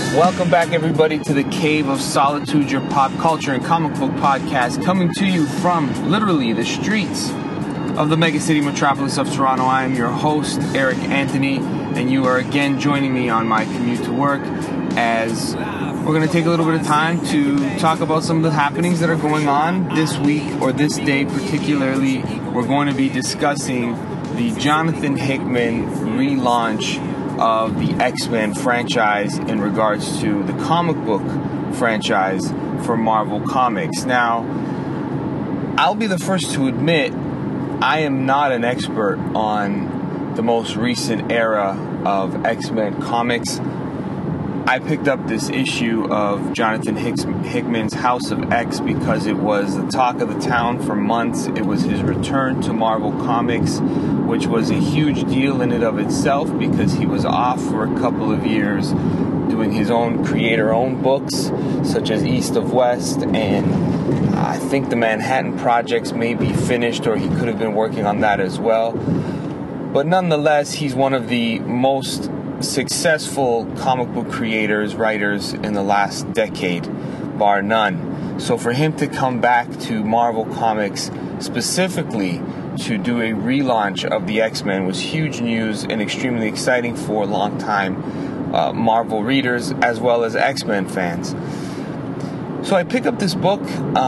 Welcome back, everybody, to the Cave of Solitude, your pop culture and comic book podcast, coming to you from literally the streets of the megacity metropolis of Toronto. I am your host, Eric Anthony, and you are again joining me on my commute to work as we're going to take a little bit of time to talk about some of the happenings that are going on this week or this day particularly. We're going to be discussing the Jonathan Hickman relaunch of the X-Men franchise in regards to the comic book franchise for Marvel Comics. Now, I'll be the first to admit I am not an expert on the most recent era of X-Men comics. I picked up this issue of Jonathan Hickman's House of X because it was the talk of the town for months. It was his return to Marvel Comics, which was a huge deal in and of itself because he was off for a couple of years doing his own creator-owned books, such as East of West, and I think the Manhattan Projects may be finished, or he could have been working on that as well. But nonetheless, he's one of the most successful comic book creators, writers in the last decade, bar none. So for him to come back to Marvel Comics specifically to do a relaunch of the X-Men was huge news and extremely exciting for long-time Marvel readers as well as X-Men fans. So I pick up this book,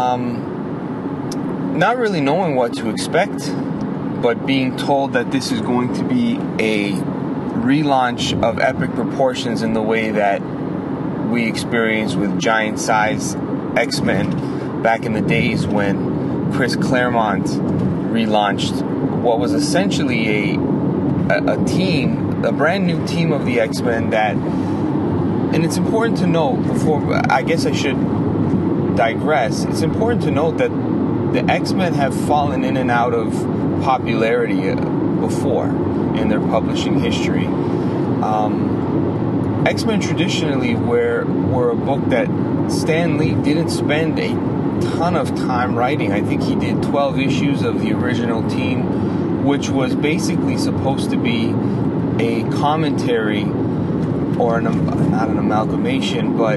not really knowing what to expect, but being told that this is going to be a relaunch of epic proportions in the way that we experienced with giant size X-Men back in the days when Chris Claremont relaunched what was essentially a brand new team of the X-Men that, and it's important to note before, I guess I should digress, it's important to note that the X-Men have fallen in and out of popularity before in their publishing history. X-Men traditionally were a book that Stan Lee didn't spend a ton of time writing. I think he did 12 issues of the original team, which was basically supposed to be a commentary or not an amalgamation, but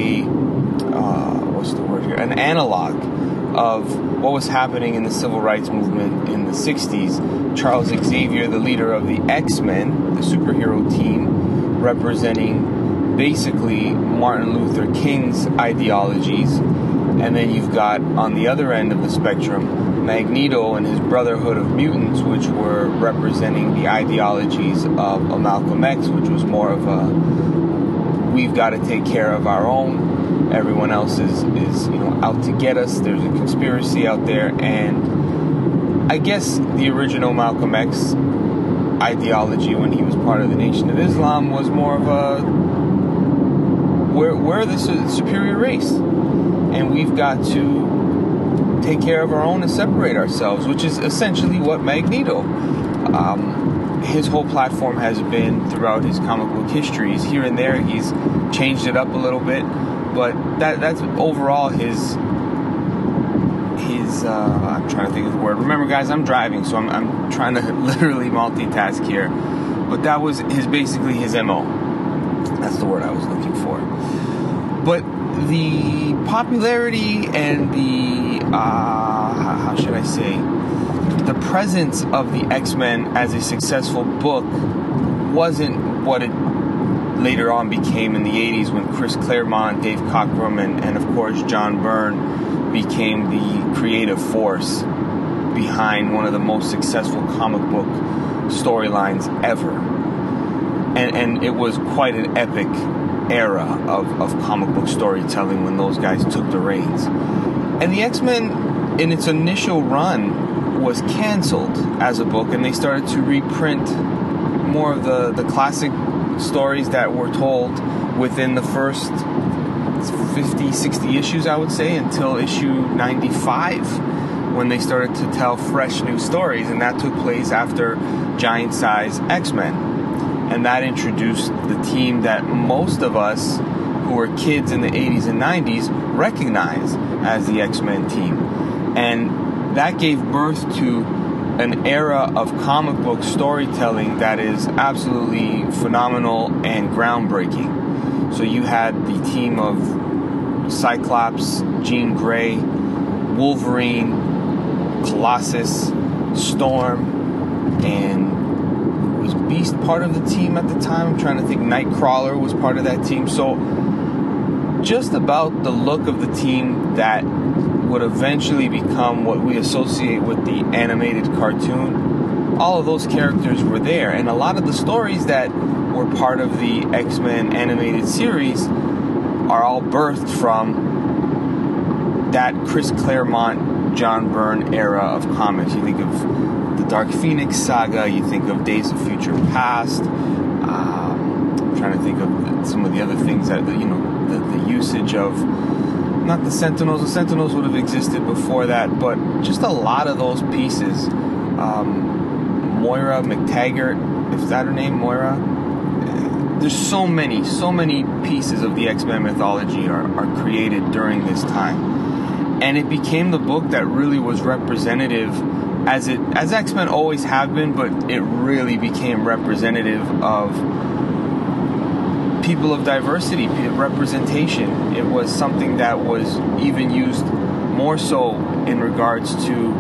an analog of what was happening in the civil rights movement in the 60s. Charles Xavier, the leader of the X-Men, the superhero team, representing basically Martin Luther King's ideologies. And then you've got, on the other end of the spectrum, Magneto and his Brotherhood of Mutants, which were representing the ideologies of Malcolm X, which was more of a, we've got to take care of our own. Everyone else is out to get us. There's a conspiracy out there. And I guess the original Malcolm X ideology when he was part of the Nation of Islam was more of a, we're the superior race. And we've got to take care of our own and separate ourselves, which is essentially what Magneto, his whole platform has been throughout his comic book histories. Here and there, he's changed it up a little bit. But that's overall his I'm trying to think of the word. Remember, guys, I'm driving, so I'm trying to literally multitask here. But that was basically his MO. That's the word I was looking for. But the popularity and the how should I say, the presence of the X-Men as a successful book wasn't what it later on became in the 80s when Chris Claremont, Dave Cockrum, and of course John Byrne became the creative force behind one of the most successful comic book storylines ever. And it was quite an epic era of comic book storytelling when those guys took the reins. And the X-Men, in its initial run, was canceled as a book, and they started to reprint more of the classic stories that were told within the first 50, 60 issues, I would say, until issue 95, when they started to tell fresh new stories, and that took place after Giant Size X-Men. And that introduced the team that most of us who were kids in the 80s and 90s recognize as the X-Men team. And that gave birth to an era of comic book storytelling that is absolutely phenomenal and groundbreaking. So you had the team of Cyclops, Jean Grey, Wolverine, Colossus, Storm, and was Beast part of the team at the time? I'm trying to think. Nightcrawler was part of that team. So just about the look of the team that would eventually become what we associate with the animated cartoon, all of those characters were there. And a lot of the stories that were part of the X-Men animated series are all birthed from that Chris Claremont, John Byrne era of comics. You think of the Dark Phoenix saga, you think of Days of Future Past. I'm trying to think of some of the other things that, the usage of, not the Sentinels. The Sentinels would have existed before that, but just a lot of those pieces. Moira McTaggart, if that's her name, Moira. There's so many pieces of the X-Men mythology are created during this time. And it became the book that really was representative, as X-Men always have been, but it really became representative of people of diversity, representation. It was something that was even used more so in regards to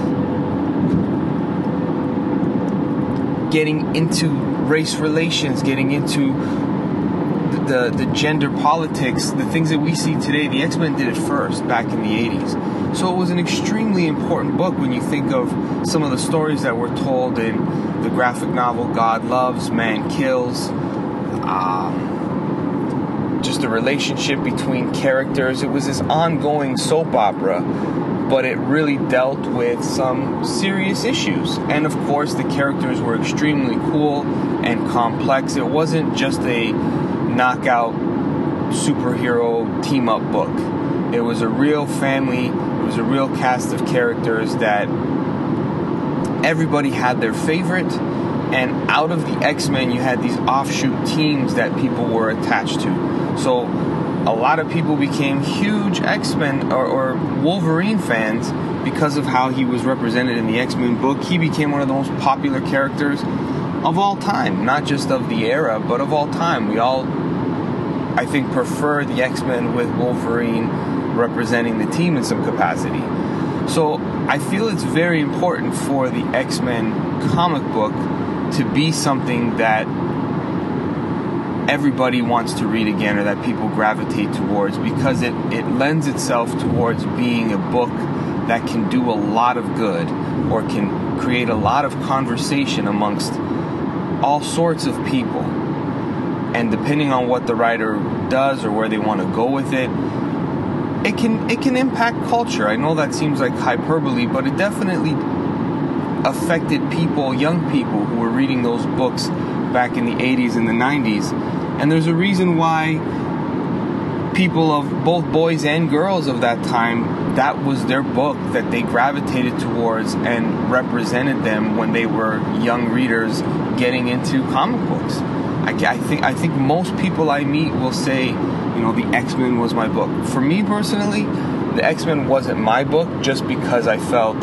getting into race relations, getting into the gender politics, the things that we see today. The X-Men did it first back in the 80s. So it was an extremely important book when you think of some of the stories that were told in the graphic novel God Loves, Man Kills, just the relationship between characters. It was this ongoing soap opera, but it really dealt with some serious issues. And of course, the characters were extremely cool and complex. It wasn't just a knockout superhero team-up book. It was a real family. It was a real cast of characters that everybody had their favorite. And out of the X-Men, you had these offshoot teams that people were attached to. So a lot of people became huge X-Men or Wolverine fans because of how he was represented in the X-Men book. He became one of the most popular characters of all time, not just of the era, but of all time. We all, I think, prefer the X-Men with Wolverine representing the team in some capacity. So I feel it's very important for the X-Men comic book to be something that everybody wants to read again, or that people gravitate towards, because it lends itself towards being a book that can do a lot of good, or can create a lot of conversation amongst all sorts of people. And depending on what the writer does or where they want to go with it, it can impact culture. I know that seems like hyperbole, but it definitely affected people, young people who were reading those books back in the 80s and the 90s. And there's a reason why people of both boys and girls of that time, that was their book that they gravitated towards and represented them when they were young readers getting into comic books. I think most people I meet will say, the X-Men was my book. For me personally, the X-Men wasn't my book, just because I felt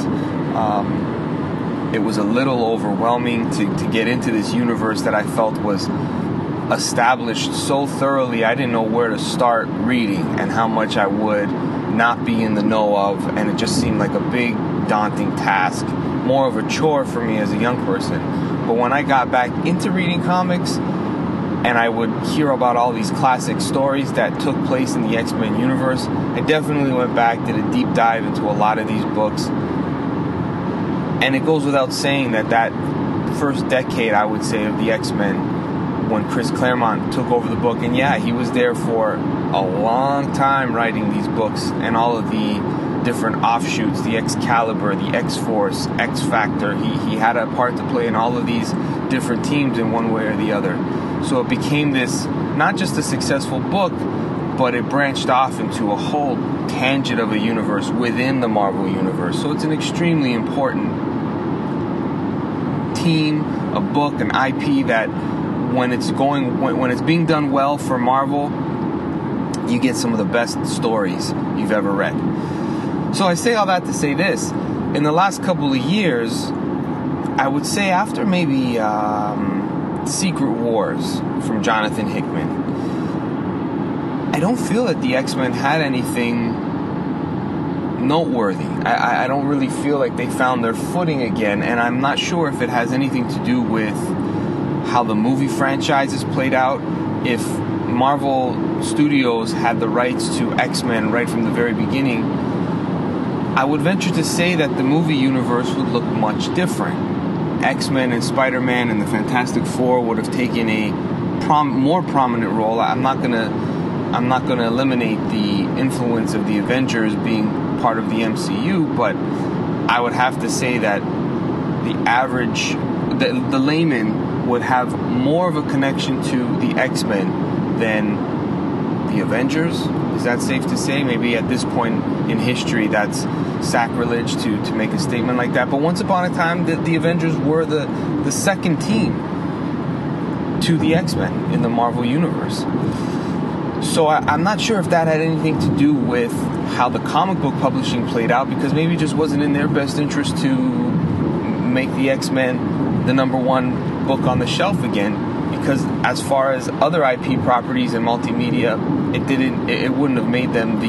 it was a little overwhelming to get into this universe that I felt was established so thoroughly. I didn't know where to start reading and how much I would not be in the know of, and it just seemed like a big, daunting task, more of a chore for me as a young person. But when I got back into reading comics, and I would hear about all these classic stories that took place in the X-Men universe, I definitely went back, did a deep dive into a lot of these books. And it goes without saying that first decade, I would say, of the X-Men, when Chris Claremont took over the book, and yeah, he was there for a long time writing these books and all of the different offshoots, the Excalibur, the X-Force, X-Factor. He had a part to play in all of these different teams in one way or the other. So it became this, not just a successful book, but it branched off into a whole tangent of a universe within the Marvel universe. So it's an extremely important team, a book, an IP that when it's being done well for Marvel, you get some of the best stories you've ever read. So I say all that to say this. In the last couple of years, I would say after maybe Secret Wars from Jonathan Hickman, I don't feel that the X-Men had anything noteworthy. I don't really feel like they found their footing again, and I'm not sure if it has anything to do with how the movie franchise is played out. If Marvel Studios had the rights to X-Men right from the very beginning, I would venture to say that the movie universe would look much different. X-Men and Spider-Man and the Fantastic Four would have taken a more prominent role. I'm not gonna eliminate the influence of the Avengers being part of the MCU, but I would have to say that the layman would have more of a connection to the X-Men than the Avengers. Is that safe to say? Maybe at this point in history that's sacrilege to make a statement like that. But once upon a time, the Avengers were the second team to the X-Men in the Marvel Universe. So I'm not sure if that had anything to do with how the comic book publishing played out, because maybe it just wasn't in their best interest to make the X-Men the number one book on the shelf again, because as far as other IP properties and multimedia, it wouldn't have made them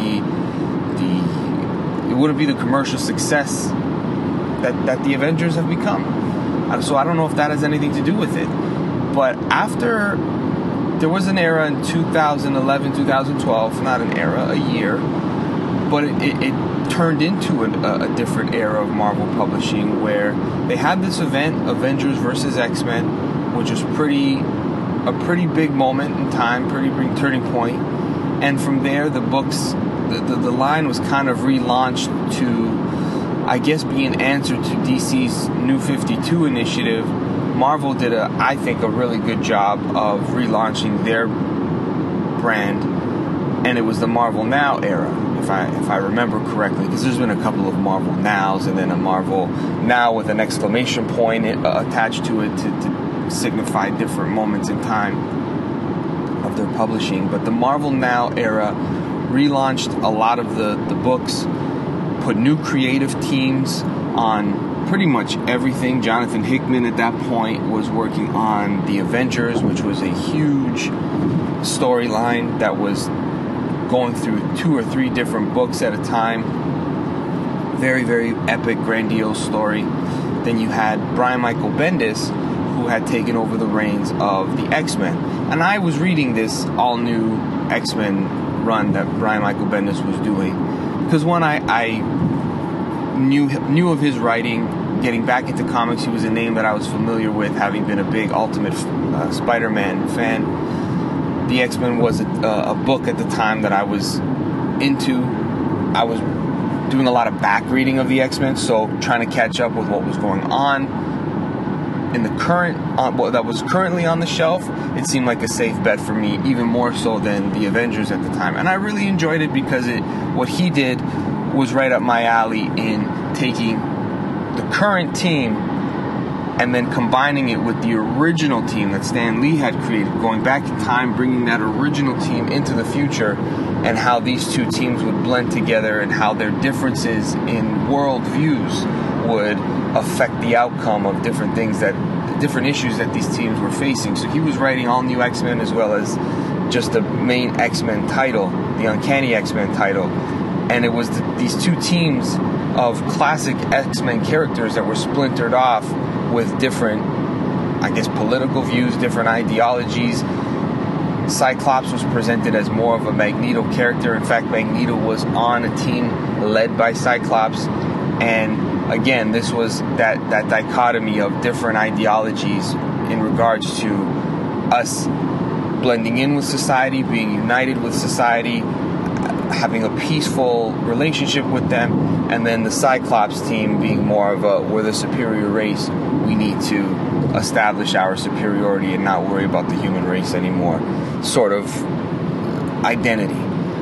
it wouldn't be the commercial success that the Avengers have become. So I don't know if that has anything to do with it. But after, there was an era in 2011, 2012, not an era, a year, but it turned into a different era of Marvel publishing, where they had this event, Avengers versus X-Men, which was a pretty big moment in time, pretty big turning point. And from there, the books, the line was kind of relaunched to, I guess, be an answer to DC's New 52 initiative. Marvel did I think a really good job of relaunching their brand, and it was the Marvel Now era, if I remember correctly, because there's been a couple of Marvel Nows and then a Marvel Now with an exclamation point attached to it to signify different moments in time of their publishing. But the Marvel Now era relaunched a lot of the books, put new creative teams on pretty much everything. Jonathan Hickman at that point was working on the Avengers, which was a huge storyline that was going through 2 or 3 different books at a time. Very, very epic, grandiose story. Then you had Brian Michael Bendis, who had taken over the reins of the X-Men. And I was reading this all-new X-Men run that Brian Michael Bendis was doing, because one, I knew of his writing. Getting back into comics, he was a name that I was familiar with, having been a big Ultimate Spider-Man fan. The X-Men was a book at the time that I was into. I was doing a lot of back reading of the X-Men, so trying to catch up with what was going on in the that was currently on the shelf. It seemed like a safe bet for me, even more so than the Avengers at the time. And I really enjoyed it because what he did was right up my alley in taking the current team and then combining it with the original team that Stan Lee had created, going back in time, bringing that original team into the future, and how these two teams would blend together and how their differences in world views would affect the outcome of different issues that these teams were facing. So he was writing all new X-Men as well as just the main X-Men title, the Uncanny X-Men title. And it was these two teams of classic X-Men characters that were splintered off with different, I guess, political views, different ideologies. Cyclops was presented as more of a Magneto character. In fact, Magneto was on a team led by Cyclops. And again, this was that dichotomy of different ideologies in regards to us blending in with society, being united with society, having a peaceful relationship with them, and then the Cyclops team being more of we're the superior race, we need to establish our superiority and not worry about the human race anymore sort of identity.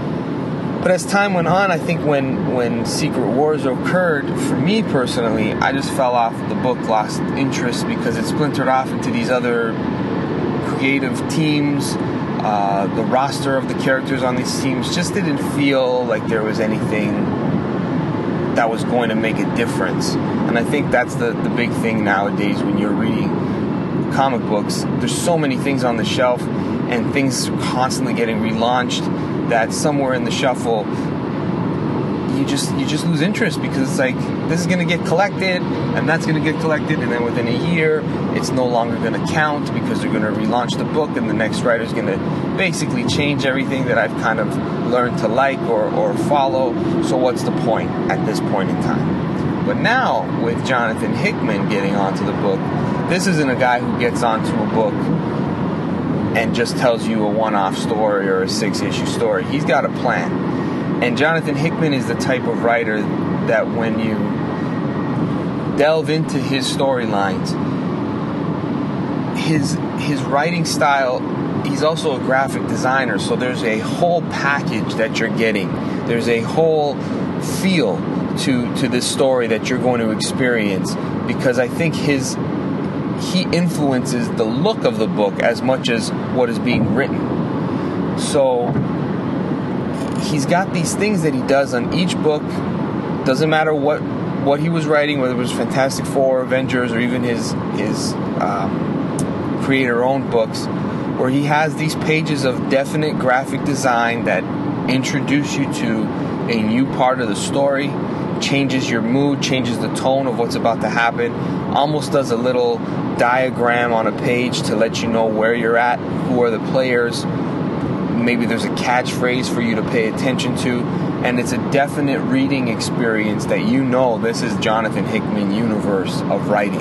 But as time went on, I think when Secret Wars occurred, for me personally, I just fell off the book, lost interest, because it splintered off into these other creative teams. The roster of the characters on these teams just didn't feel like there was anything that was going to make a difference. And I think that's the big thing nowadays when you're reading comic books. There's so many things on the shelf and things constantly getting relaunched, that somewhere in the shuffle you just lose interest, because it's like, this is going to get collected and that's going to get collected, and then within a year it's no longer going to count because they're going to relaunch the book and the next writer's going to basically change everything that I've kind of learned to like or follow. So what's the point at this point in time? But now with Jonathan Hickman getting onto the book, this isn't a guy who gets onto a book and just tells you a one-off story or a 6-issue story. He's got a plan. And Jonathan Hickman is the type of writer that when you delve into his storylines, his writing style, he's also a graphic designer, so there's a whole package that you're getting. There's a whole feel to this story that you're going to experience, because I think he influences the look of the book as much as what is being written. So he's got these things that he does on each book. Doesn't matter what he was writing, whether it was Fantastic Four, Avengers, or even his creator-owned books, where he has these pages of definite graphic design that introduce you to a new part of the story, changes your mood, changes the tone of what's about to happen, almost does a little diagram on a page to let you know where you're at, who are the players. Maybe there's a catchphrase for you to pay attention to, and it's a definite reading experience that you know this is Jonathan Hickman universe of writing.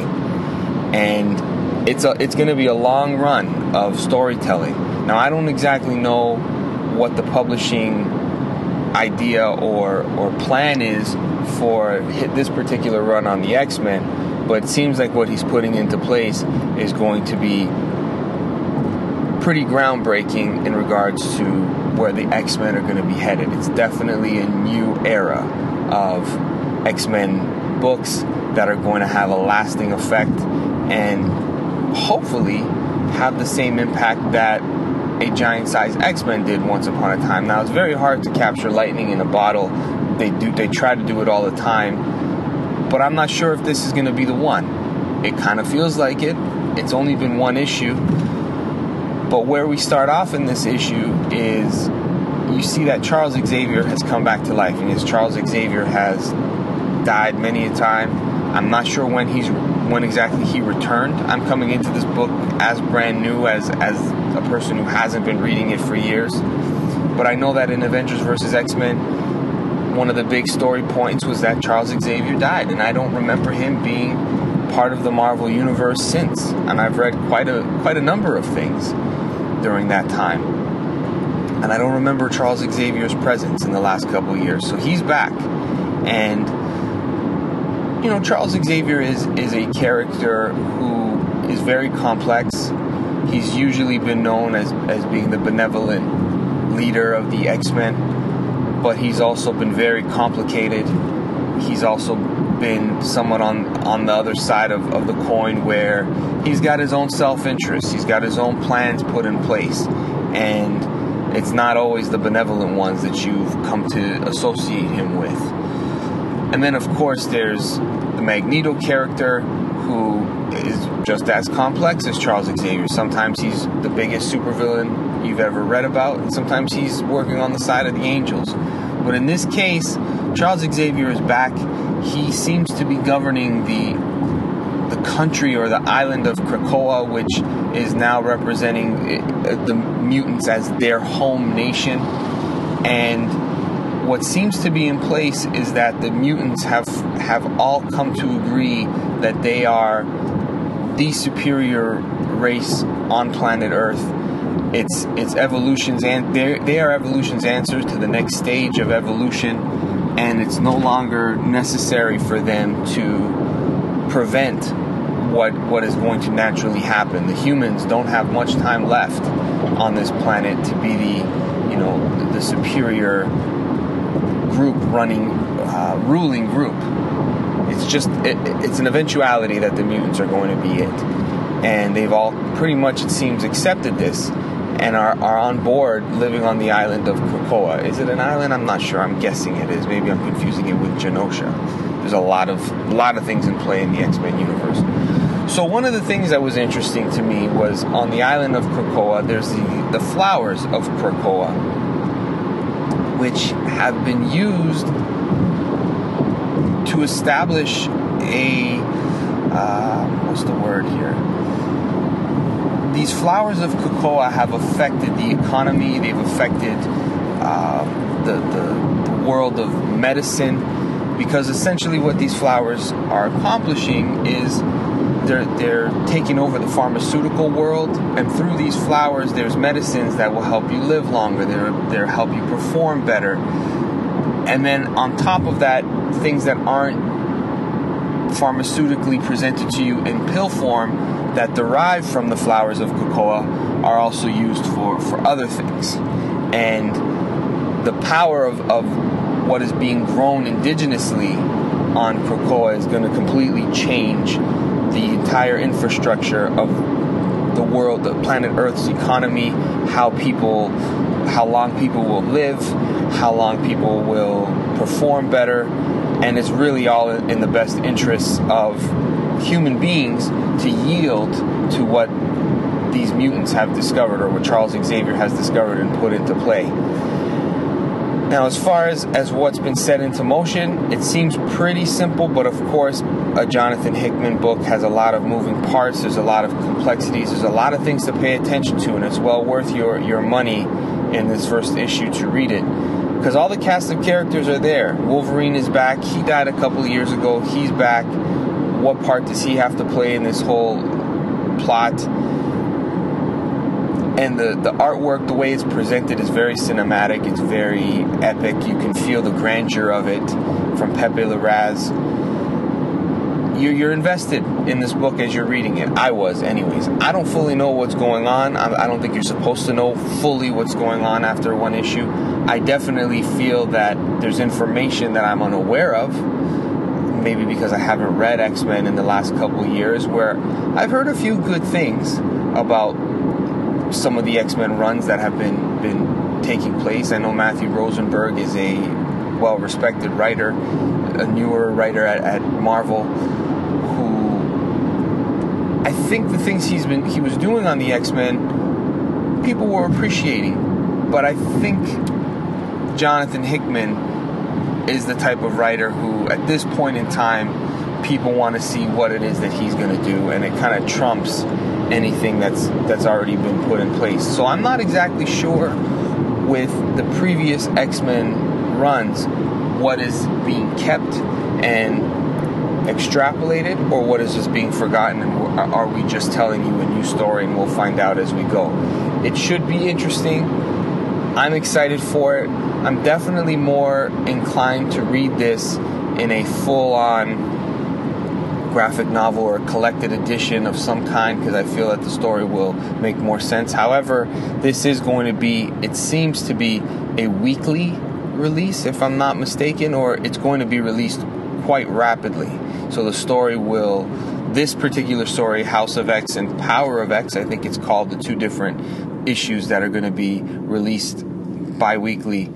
And it's going to be a long run of storytelling. Now, I don't exactly know what the publishing idea or plan is for this particular run on the X-Men, but it seems like what he's putting into place is going to be pretty groundbreaking in regards to where the X-Men are going to be headed. It's definitely a new era of X-Men books that are going to have a lasting effect and hopefully have the same impact that a giant-sized X-Men did once upon a time. Now, it's very hard to capture lightning in a bottle. They try to do it all the time, but I'm not sure if this is going to be the one. It kind of feels like it. It's only been one issue. But where we start off in this issue is you see that Charles Xavier has come back to life. And yes, Charles Xavier has died many a time. I'm not sure when exactly he returned. I'm coming into this book as brand new as a person who hasn't been reading it for years. But I know that in Avengers vs. X-Men, one of the big story points was that Charles Xavier died. And I don't remember him being part of the Marvel Universe since. And I've read quite a number of things during that time, and I don't remember Charles Xavier's presence in the last couple of years. So he's back, and you know, Charles Xavier is a character who is very complex. He's usually been known as being the benevolent leader of the X-Men, but he's also been very complicated. He's also been somewhat on the other side of the coin, where he's got his own self-interest. He's got his own plans put in place, and it's not always the benevolent ones that you've come to associate him with. And then, of course, there's the Magneto character, who is just as complex as Charles Xavier. Sometimes he's the biggest supervillain you've ever read about, and sometimes he's working on the side of the angels. But in this case, Charles Xavier is back. He seems to be governing the country or the island of Krakoa, which is now representing the mutants as their home nation. And what seems to be in place is that the mutants have all come to agree that they are the superior race on planet Earth. It's evolution's, and they are evolution's answer to the next stage of evolution, and it's no longer necessary for them to prevent what is going to naturally happen. The humans don't have much time left on this planet to be the superior group ruling group. It's just it's an eventuality that the mutants are going to be it, and they've all pretty much, it seems, accepted this and are on board living on the island of Krakoa. Is it an island? I'm not sure. I'm guessing it is. Maybe I'm confusing it with Genosha. There's a lot of things in play in the X-Men universe. So one of the things that was interesting to me was on the island of Krakoa, there's the flowers of Krakoa. which have been used to establish a, what's the word here? These flowers of cocoa have affected the economy. They've affected the world of medicine, because essentially what these flowers are accomplishing is they're taking over the pharmaceutical world, and through these flowers there's medicines that will help you live longer, they'll help you perform better. And then on top of that, things that aren't pharmaceutically presented to you in pill form that derive from the flowers of cocoa are also used for other things. And the power of what is being grown indigenously on cocoa is going to completely change the entire infrastructure of the world, the planet Earth's economy, how long people will live, how long people will perform better, and it's really all in the best interests of human beings to yield to what these mutants have discovered, or what Charles Xavier has discovered and put into play. Now, as far as what's been set into motion, it seems pretty simple, but of course, a Jonathan Hickman book has a lot of moving parts, there's a lot of complexities, there's a lot of things to pay attention to, and it's well worth your money in this first issue to read it. Because all the cast of characters are there. Wolverine is back. He died a couple of years ago. He's back. What part does he have to play in this whole plot? And the artwork, the way it's presented, is very cinematic. It's very epic. You can feel the grandeur of it from Pepe Larraz. You're invested in this book as you're reading it. I was, anyways. I don't fully know what's going on. I don't think you're supposed to know fully what's going on after one issue. I definitely feel that there's information that I'm unaware of, maybe because I haven't read X-Men in the last couple of years, where I've heard a few good things about some of the X-Men runs that have been taking place. I know Matthew Rosenberg is a well-respected writer, a newer writer at Marvel, who I think the things he was doing on the X-Men, people were appreciating. But I think Jonathan Hickman is the type of writer who, at this point in time, people want to see what it is that he's going to do, and it kind of trumps anything that's already been put in place. So I'm not exactly sure with the previous X-Men runs what is being kept and extrapolated, or what is just being forgotten, and are we just telling you a new story, and we'll find out as we go. It should be interesting. I'm excited for it. I'm definitely more inclined to read this in a full-on graphic novel or collected edition of some kind, because I feel that the story will make more sense. However, this is going to be, it seems to be, a weekly release, if I'm not mistaken, or it's going to be released quite rapidly. So the story this particular story, House of X and Power of X, I think it's called, the two different issues that are going to be released bi-weekly,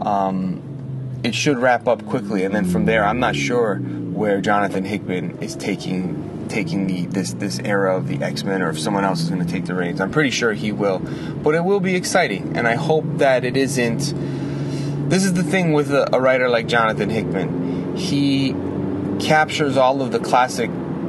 it should wrap up quickly, and then from there, I'm not sure where Jonathan Hickman is taking this era of the X-Men, or if someone else is going to take the reins. I'm pretty sure he will, but it will be exciting, and I hope that it isn't. This is the thing with a writer like Jonathan Hickman. He captures all of the classic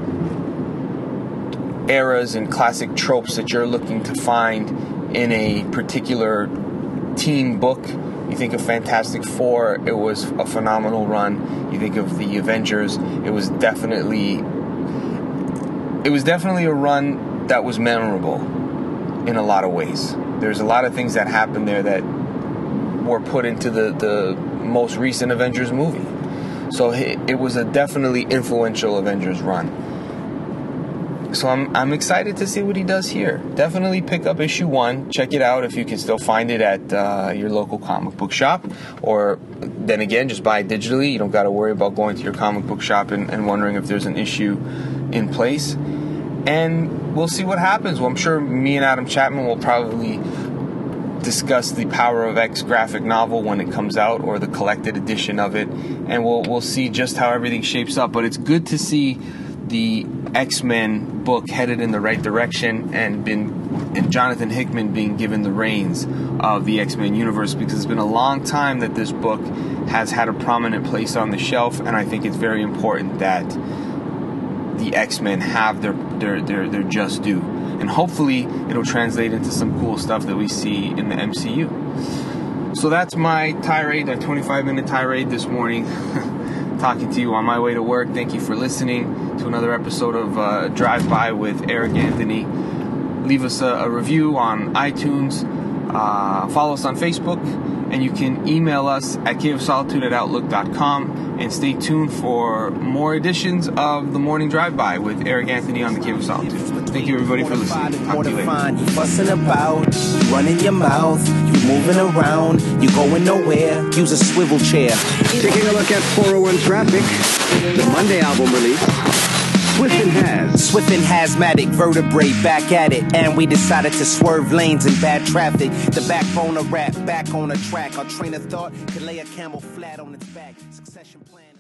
eras and classic tropes that you're looking to find in a particular team book. You think of Fantastic Four, it was a phenomenal run. You think of the Avengers, it was definitely a run that was memorable in a lot of ways. There's a lot of things that happened there that were put into the most recent Avengers movie. So it was a definitely influential Avengers run. So I'm excited to see what he does here. Definitely pick up issue 1. Check it out if you can still find it at your local comic book shop. Or then again, just buy it digitally. You don't got to worry about going to your comic book shop and wondering if there's an issue in place. And we'll see what happens. Well, I'm sure me and Adam Chapman will probably discuss the Power of X graphic novel when it comes out, or the collected edition of it. And we'll see just how everything shapes up. But it's good to see the X-Men book headed in the right direction and Jonathan Hickman being given the reins of the X-Men universe, because it's been a long time that this book has had a prominent place on the shelf, and I think it's very important that the X-Men have their just due. And hopefully it'll translate into some cool stuff that we see in the MCU. So that's my tirade, a 25-minute tirade this morning, talking to you on my way to work. Thank you for listening to another episode of Drive By with Eric Anthony. Leave us a review on iTunes. Follow us on Facebook. And you can email us at caveofsolitude@outlook.com. And stay tuned for more editions of the Morning Drive-By with Eric Anthony on the Cave of Solitude. Thank you, everybody, for listening. Talk to you later. You fussing about, you running your mouth, you moving around, you going nowhere. Use a swivel chair. Taking a look at 401 Traffic, the Monday album release. Swift and Haz. Swift and Hazmatic, vertebrae, back at it. And we decided to swerve lanes in bad traffic. The backbone of rap, back on a track. Our train of thought could lay a camel flat on its back. Succession plan.